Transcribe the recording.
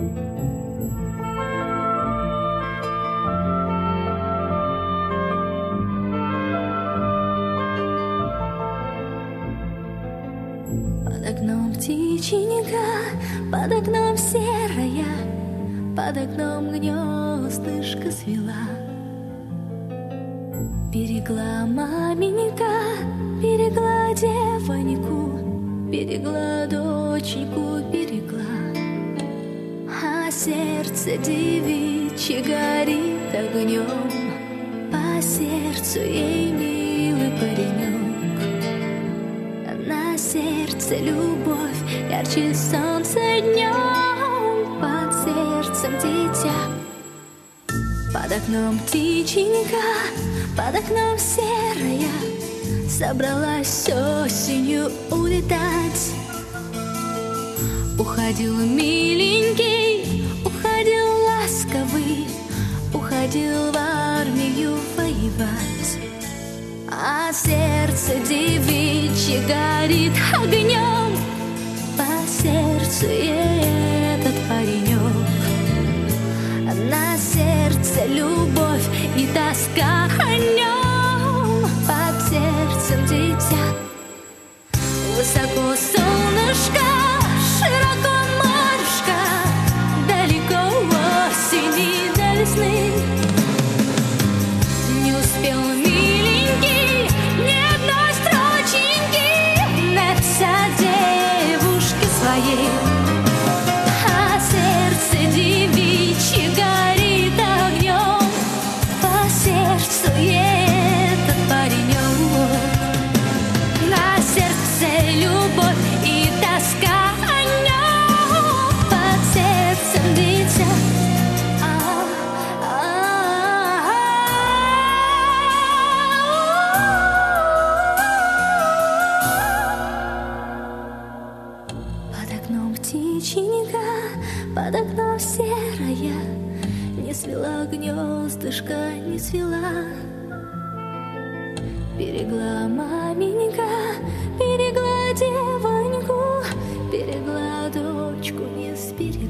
Под окном птиченька, под окном серая, под окном гнездышко свела. Берегла маменька, берегла девоньку, берегла доченьку, берегла. А сердце девичье горит огнем, по сердцу ей милый паренек. На сердце любовь ярче солнца днем, под сердцем дитя. Под окном птиченька, под окном серая, собралась осенью улетать. Уходил миленький, уходил ласковый, уходил в армию воевать. А сердце девичье горит огнем, по сердцу ей этот паренек. На сердце любовь и тоска о нем, под сердцем дитя. Высоко солнышко, широко морюшка, далеко осени до весны. Не успел миленький ни одной строченьки написать девушке своей. А сердце девичье горит огнем, по сердцу ей этот паренек. На сердце любовь и тоска о нем, под сердцем дитя. Под окном птиченька, под окном серая, не свела гнездышко, не свела. Берегла маменька, берегла девоньку, берегла дочку, не сберегла.